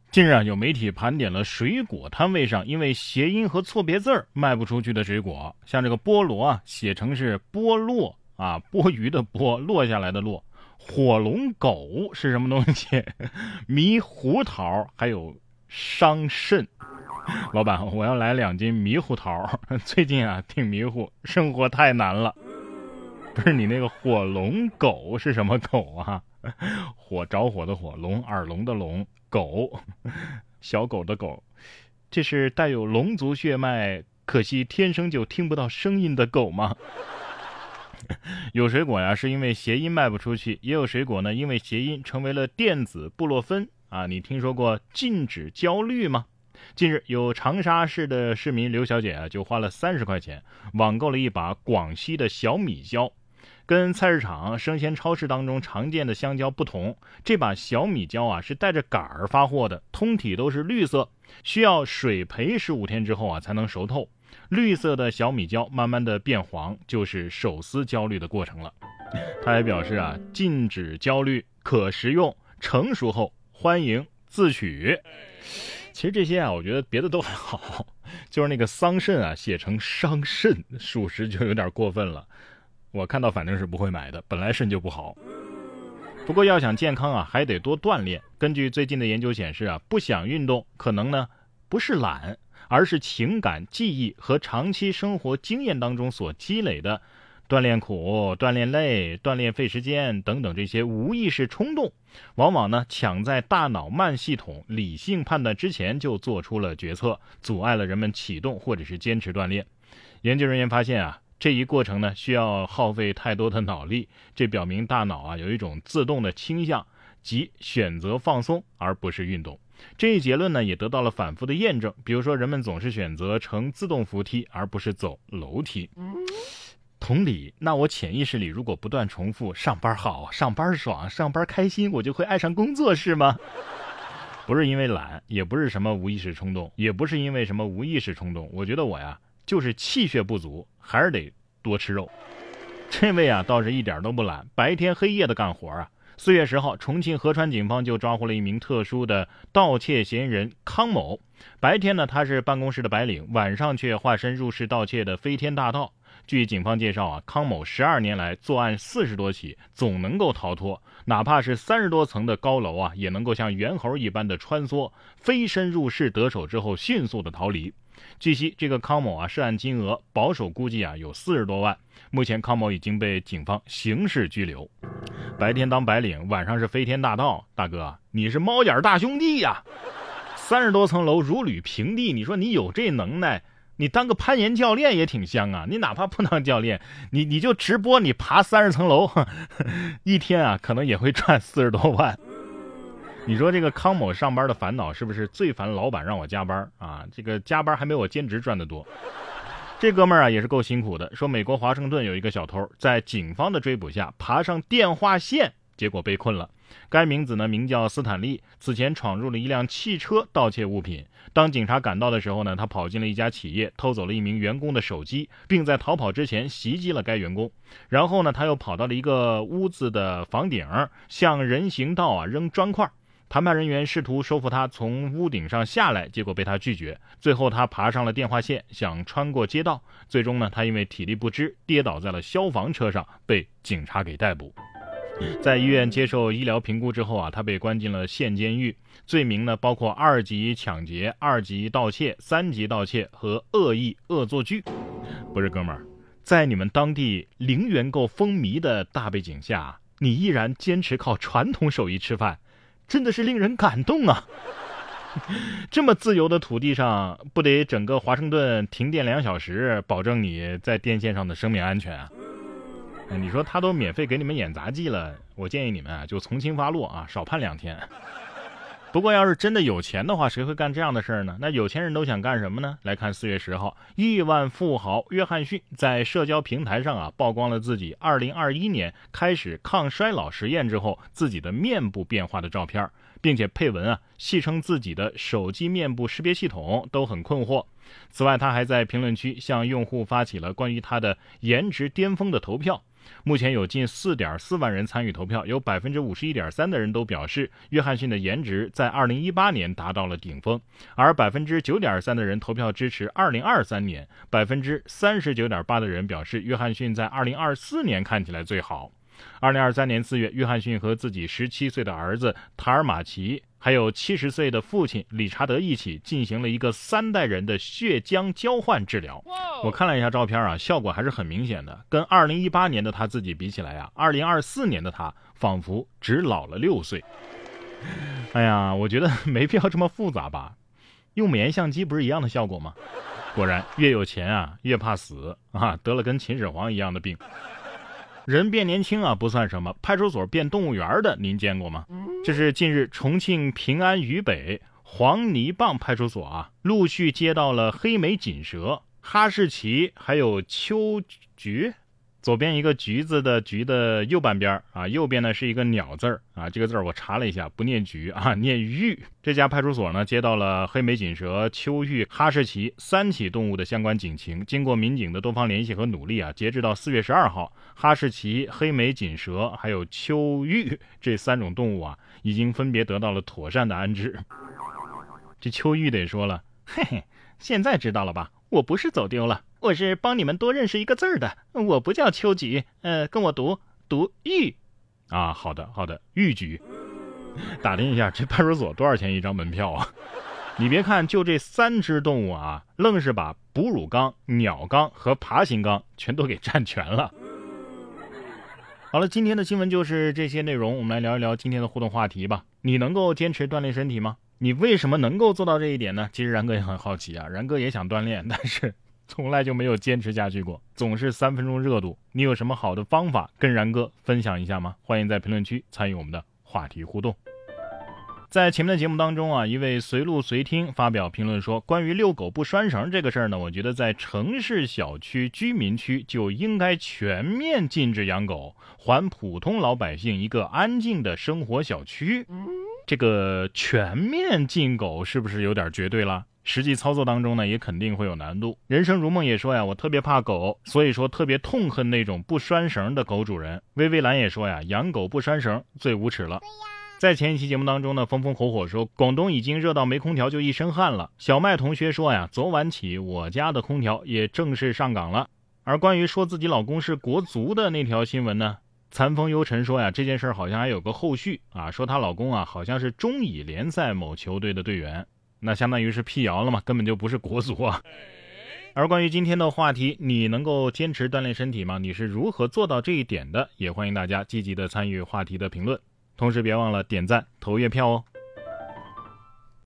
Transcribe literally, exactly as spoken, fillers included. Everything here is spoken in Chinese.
近日啊，有媒体盘点了水果摊位上因为谐音和错别字儿卖不出去的水果，像这个菠萝啊，写成是菠落啊，剥鱼的剥，落下来的落。火龙狗是什么东西？猕猴桃，还有伤肾。老板，我要来两斤猕猴桃，最近啊挺迷糊，生活太难了。不是你那个火龙狗是什么狗啊？火着火的火，龙耳聋的龙，狗小狗的狗，这是带有龙族血脉，可惜天生就听不到声音的狗吗？有水果呀是因为谐音卖不出去，也有水果呢因为谐音成为了电子布洛芬啊。你听说过禁止焦虑吗？近日有长沙市的市民刘小姐啊，就花了三十块钱网购了一把广西的小米椒。跟菜市场、生鲜超市当中常见的香蕉不同，这把小米椒啊是带着杆儿发货的，通体都是绿色，需要水培十五天之后啊才能熟透。绿色的小米椒慢慢的变黄，就是手撕焦虑的过程了。他还表示啊，禁止焦虑，可食用，成熟后欢迎自取。其实这些啊，我觉得别的都还好，就是那个桑葚啊写成伤肾，属实就有点过分了。我看到反正是不会买的，本来肾就不好。不过要想健康啊，还得多锻炼。根据最近的研究显示啊，不想运动可能呢不是懒，而是情感、记忆和长期生活经验当中所积累的锻炼苦、锻炼累、锻炼费时间等等这些无意识冲动，往往呢抢在大脑慢系统理性判断之前就做出了决策，阻碍了人们启动或者是坚持锻炼。研究人员发现啊，这一过程呢需要耗费太多的脑力，这表明大脑啊有一种自动的倾向，即选择放松而不是运动。这一结论呢也得到了反复的验证，比如说人们总是选择乘自动扶梯而不是走楼梯。同理，那我潜意识里如果不断重复上班好、上班爽、上班开心，我就会爱上工作是吗？不是因为懒，也不是什么无意识冲动，也不是因为什么无意识冲动，我觉得我呀就是气血不足，还是得多吃肉。这位啊倒是一点都不懒，白天黑夜的干活啊。四月十号，重庆合川警方就抓获了一名特殊的盗窃嫌疑人康某。白天呢他是办公室的白领，晚上却化身入室盗窃的飞天大盗。据警方介绍啊，康某十二年来作案四十多起，总能够逃脱，哪怕是三十多层的高楼啊，也能够像猿猴一般的穿梭，飞身入室得手之后迅速的逃离。据悉，这个康某啊涉案金额保守估计啊有四十多万，目前康某已经被警方刑事拘留。白天当白领，晚上是飞天大盗，大哥你是猫眼大兄弟呀、啊！三十多层楼如履平地，你说你有这能耐，你当个攀岩教练也挺香啊！你哪怕不当教练，你你就直播你爬三十层楼，呵呵一天啊可能也会赚四十多万。你说这个康某上班的烦恼是不是最烦老板让我加班啊？这个加班还没我兼职赚得多。这哥们儿啊也是够辛苦的，说美国华盛顿有一个小偷在警方的追捕下爬上电话线，结果被困了。该名字呢名叫斯坦利，此前闯入了一辆汽车盗窃物品。当警察赶到的时候呢，他跑进了一家企业，偷走了一名员工的手机，并在逃跑之前袭击了该员工。然后呢他又跑到了一个屋子的房顶，向人行道啊扔砖块。谈判人员试图说服他从屋顶上下来，结果被他拒绝。最后他爬上了电话线，想穿过街道。最终呢他因为体力不支跌倒在了消防车上，被警察给逮捕。在医院接受医疗评估之后啊，他被关进了县监狱。罪名呢包括二级抢劫、二级盗窃、三级盗窃和恶意恶作剧。不是哥们儿，在你们当地零元购风靡的大背景下，你依然坚持靠传统手艺吃饭，真的是令人感动啊！这么自由的土地上，不得整个华盛顿停电两小时，保证你在电线上的生命安全啊？你说他都免费给你们演杂技了，我建议你们啊就从轻发落啊，少判两天。不过要是真的有钱的话，谁会干这样的事儿呢？那有钱人都想干什么呢？来看四月十号，亿万富豪约翰逊在社交平台上啊曝光了自己二零二一年开始抗衰老实验之后自己的面部变化的照片，并且配文啊戏称自己的手机面部识别系统都很困惑。此外，他还在评论区向用户发起了关于他的颜值巅峰的投票。 目前有近 四点四万人参与投票，有 百分之五十一点三 的人都表示约翰逊的颜值在二零一八年达到了顶峰，而 百分之九点三 的人投票支持二零二三年， 百分之三十九点八 的人表示约翰逊在二零二四年看起来最好。二零二三年四月，约翰逊和自己十七岁的儿子塔尔马奇还有七十岁的父亲理查德一起进行了一个三代人的血浆交换治疗。我看了一下照片啊，效果还是很明显的，跟二零一八年的他自己比起来啊，二零二四年的他仿佛只老了六岁。哎呀，我觉得没必要这么复杂吧，用美颜相机不是一样的效果吗？果然越有钱啊越怕死啊，得了跟秦始皇一样的病。人变年轻啊不算什么，派出所变动物园的您见过吗？这是近日重庆平安渝北黄泥浜派出所啊，陆续接到了黑眉锦蛇、哈士奇还有秋菊，左边一个橘子的橘的右半边啊，右边呢是一个鸟字儿啊，这个字儿我查了一下，不念菊啊，念玉。这家派出所呢接到了黑眉锦蛇、秋玉、哈士奇三起动物的相关警情，经过民警的多方联系和努力啊，截至到四月十二号，哈士奇、黑眉锦蛇还有秋玉这三种动物啊，已经分别得到了妥善的安置。这秋玉得说了，嘿嘿，现在知道了吧？我不是走丢了，我是帮你们多认识一个字儿的，我不叫秋菊，呃，跟我读读玉啊。好的好的，玉菊。打听一下这派出所多少钱一张门票啊？你别看就这三只动物啊，愣是把哺乳纲、鸟纲和爬行纲全都给占全了。好了，今天的新闻就是这些内容，我们来聊一聊今天的互动话题吧。你能够坚持锻炼身体吗？你为什么能够做到这一点呢？其实然哥也很好奇啊，然哥也想锻炼，但是从来就没有坚持下去过，总是三分钟热度。你有什么好的方法跟然哥分享一下吗？欢迎在评论区参与我们的话题互动。在前面的节目当中啊，一位随录随听发表评论说，关于遛狗不拴绳这个事儿呢，我觉得在城市小区居民区就应该全面禁止养狗，还普通老百姓一个安静的生活小区。这个全面禁狗是不是有点绝对了？实际操作当中呢，也肯定会有难度。人生如梦也说呀，我特别怕狗，所以说特别痛恨那种不拴绳的狗主人。薇薇兰也说呀，养狗不拴绳最无耻了。在前一期节目当中呢，风风火火说广东已经热到没空调就一身汗了。小麦同学说呀，昨晚起我家的空调也正式上岗了。而关于说自己老公是国足的那条新闻呢，残风幽尘说呀，这件事好像还有个后续啊，说她老公啊好像是中乙联赛某球队的队员，那相当于是辟谣了嘛，根本就不是国足啊。而关于今天的话题，你能够坚持锻炼身体吗？你是如何做到这一点的？也欢迎大家积极的参与话题的评论，同时别忘了点赞投月票哦。